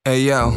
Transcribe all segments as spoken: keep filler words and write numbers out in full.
Эй, йоу.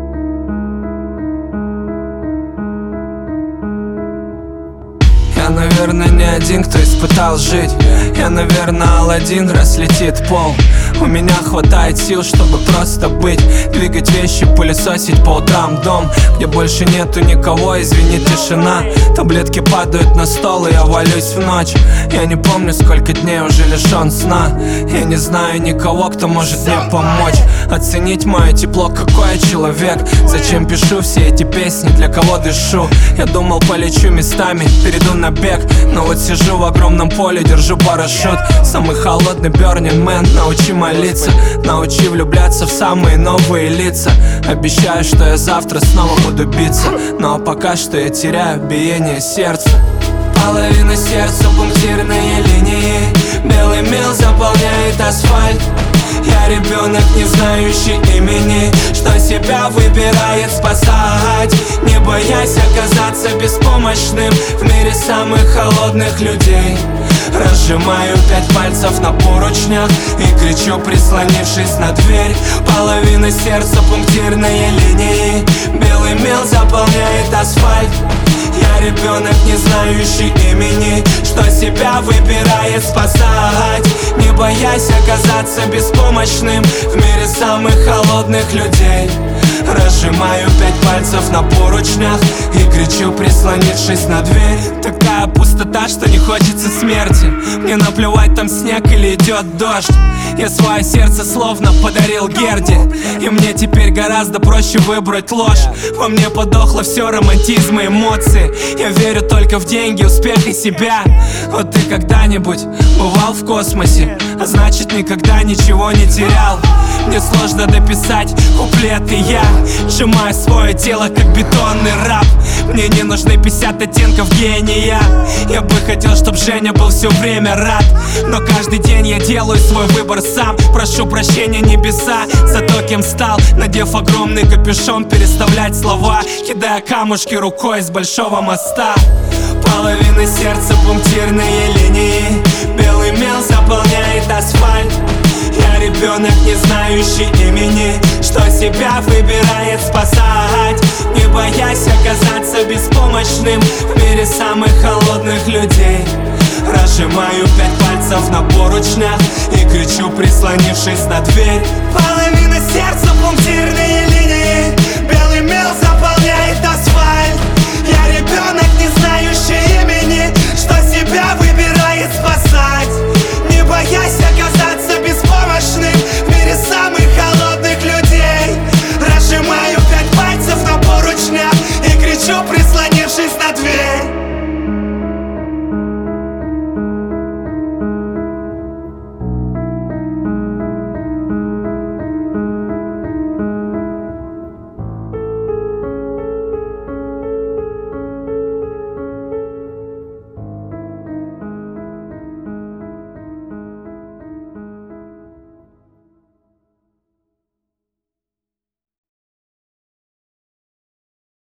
Я, наверное, не один, кто испытал жить. Я, наверное, Аладдин, раз летит пол. У меня хватает сил, чтобы просто быть, двигать вещи, пылесосить по утрам дом, где больше нету никого, извини, тишина. Таблетки падают на стол, и я валюсь в ночь. Я не помню, сколько дней уже лишен сна. Я не знаю никого, кто может мне помочь оценить мое тепло, какой я человек. Зачем пишу все эти песни, для кого дышу? Я думал, полечу местами, перейду на бег, но вот сижу в огромном поле, держу парашют. Самый холодный Burning Man, научи молиться, научи влюбляться в самые новые лица. Обещаю, что я завтра снова буду биться, но пока что я теряю биение сердца. Половина сердца, пунктирные линии, белый мел заполняет асфальт. Я ребенок, не знающий имени, что себя выбирает спасать, не боясь оказаться беспомощным в мире самых холодных людей. Разжимаю пять пальцев на поручнях и кричу, прислонившись на дверь. Половина сердца, пунктирные линии, белый мел заполняет асфальт. Я ребенок, не знающий имени, что себя выбирает спасать, не боясь оказаться беспомощным в мире самых холодных людей. Разжимаю пять пальцев на поручнях и кричу, прислонившись на дверь. Такая пустота, что не хочется смерти. Мне наплевать, там снег или идет дождь. Я свое сердце словно подарил Герде, и мне теперь гораздо проще выбрать ложь. Во мне подохло все, романтизм и эмоции. Я верю только в деньги, успех и себя. Вот ты когда-нибудь бывал в космосе, а значит никогда ничего не терял. Мне сложно дописать куплеты, я сжимаю свое тело, как бетонный раб. Мне не нужны пятьдесят оттенков гения. Я бы хотел, чтоб Женя был все время рад, но каждый день я делаю свой выбор сам. Прошу прощения, небеса, за то, кем стал, надев огромный капюшон, переставлять слова, кидая камушки рукой с большого моста. Половина сердца, пунктирные линии, белый мел заполняет асфальт. Я ребенок, не знающий имени, что себя выбирает спасать, не боясь оказаться беспомощным в мире самых холодных людей. Разжимаю пять пальцев на поручнях и кричу, прислонившись на дверь. Половина сердца, пунктирные